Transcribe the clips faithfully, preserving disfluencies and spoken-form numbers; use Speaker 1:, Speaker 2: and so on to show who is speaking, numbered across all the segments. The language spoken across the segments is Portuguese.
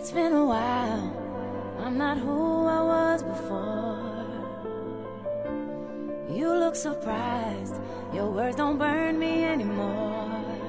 Speaker 1: It's been a while, I'm not who I was before. You look surprised, your words don't burn me anymore.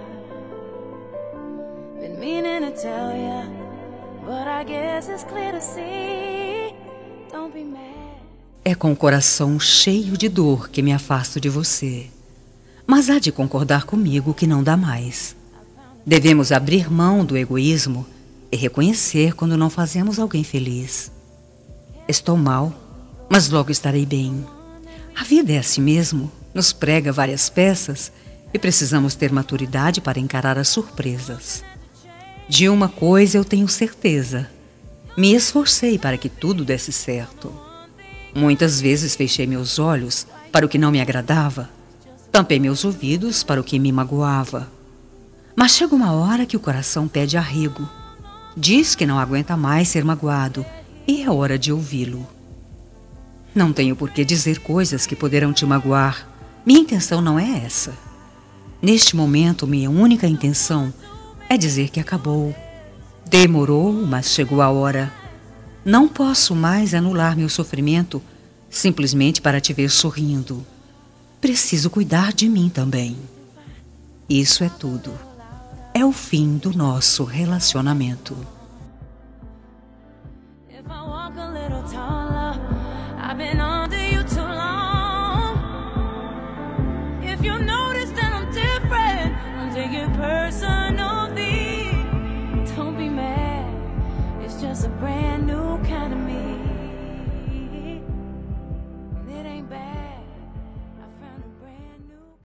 Speaker 1: Been meaning to tell ya, but I guess it's clear to see. Don't be mad.
Speaker 2: É com o coração cheio de dor que me afasto de você. Mas há de concordar comigo que não dá mais. Devemos abrir mão do egoísmo e reconhecer quando não fazemos alguém feliz. Estou mal, mas logo estarei bem. A vida é assim mesmo, nos prega várias peças e precisamos ter maturidade para encarar as surpresas. De uma coisa eu tenho certeza: me esforcei para que tudo desse certo. Muitas vezes fechei meus olhos para o que não me agradava, tampei meus ouvidos para o que me magoava. Mas chega uma hora que o coração pede arrego. Diz que não aguenta mais ser magoado e é hora de ouvi-lo. Não tenho por que dizer coisas que poderão te magoar. Minha intenção não é essa. Neste momento, minha única intenção é dizer que acabou. Demorou, mas chegou a hora. Não posso mais anular meu sofrimento simplesmente para te ver sorrindo. Preciso cuidar de mim também. Isso é tudo. É o fim do nosso relacionamento.